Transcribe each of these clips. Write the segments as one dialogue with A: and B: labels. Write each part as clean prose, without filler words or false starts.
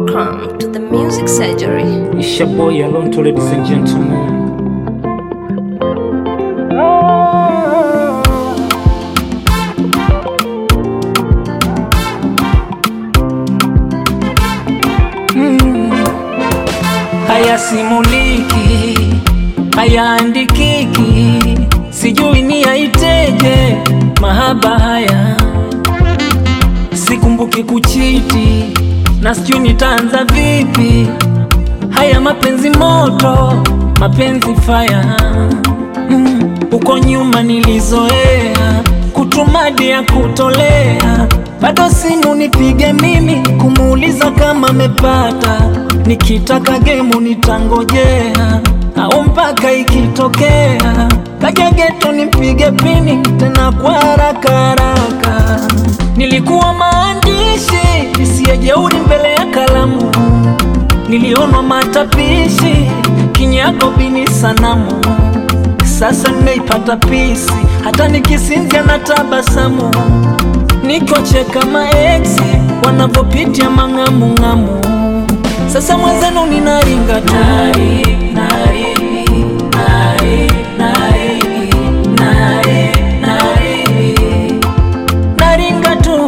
A: Welcome to the Music Surgery.
B: It's your boy Alonto, ladies and gentlemen. Haya simuliki, haya andikiki, sijui ni yaiteje mahaba haya. Sikumbuki kuchiti, na sijui nitaanza vipi. Haya mapenzi moto, mapenzi fire. Uko nyuma nilizoea kutumadi ya kutolea, bado simu nipige mimi kumuuliza kama amepata. Nikitaka gemu nitangojea, au mpaka ikitokea kaja geto nipige pini tena kwa haraka haraka. Nilikuwa maandishi isiyejeuri mbele ya kalamu, nilionwa matapishi kinyako bini sanamu. Sasa nimeipata pisi, hata nikisinzia na tabasamu. Nikoche kama exi wanavyopitia mangamu-ngamu. Sasa mwenzenu ninaringa tu, naringa tu,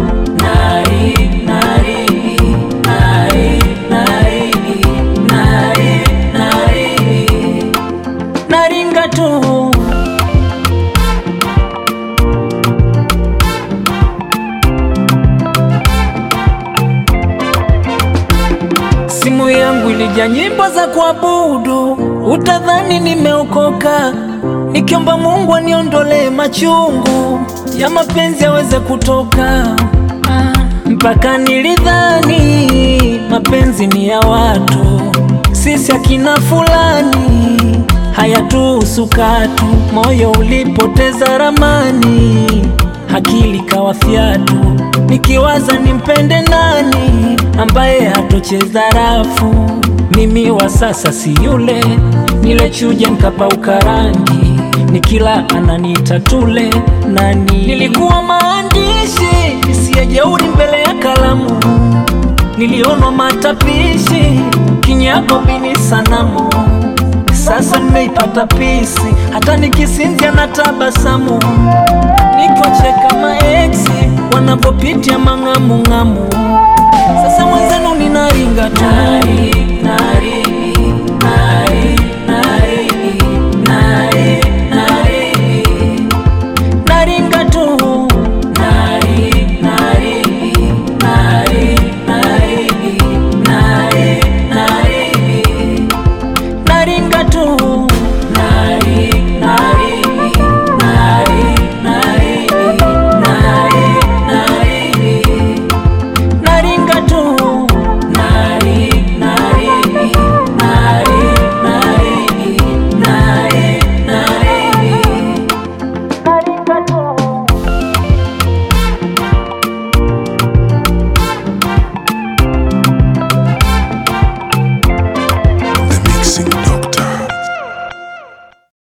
B: naringa tu. Simu yangu ilijaa nyimbo za kuabudu, utadhani nimeokoka, nikiomba Mungu aniondolee machungu ya mapenzi yaweze kutoka. Mpaka nilidhani mapenzi ni ya watu, sisi akina fulani, hayatuhusu katu. Moyo ulipoteza ramani, akili kawa fiatu, nikiwaza nimpende nani ambaye hatocheza rafu. Mimi wa sasa si yule nilechuja nikapauka rangi, nikila ananiita tule nani. Nilikuwa maandishi isiyejeuri mbele ya kalamu, nilionwa matapishi kinyako bini sanamu. Sasa nimeipata pisi, hata nikisinzia na tabasamu. Nikoche kama exi wanavyopitia mangamu-ngamu. Sasa mwenzenu ninaringa tu,